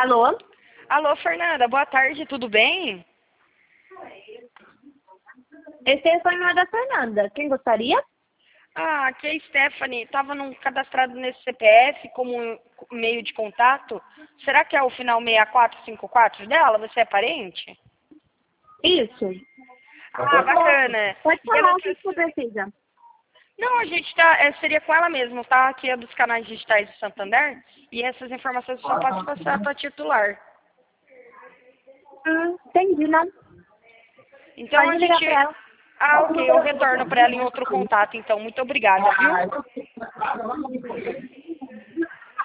Alô? Alô, Fernanda, boa tarde, tudo bem? Esse telefone não é da Fernanda. Quem gostaria? Ah, aqui é a Stephanie, estava cadastrado nesse CPF como meio de contato. Será que é o final 6454 dela? Você é parente? Isso. Ah, bacana. Pode E ela falar o que você precisa. Não, a gente seria com ela mesmo, tá? Aqui é dos canais digitais de Santander e essas informações eu só posso passar para titular. Entendi, não. Então a Pode ligar gente... pra ela. Ah, ok, eu retorno para ela em outro contato, então. Muito obrigada, viu?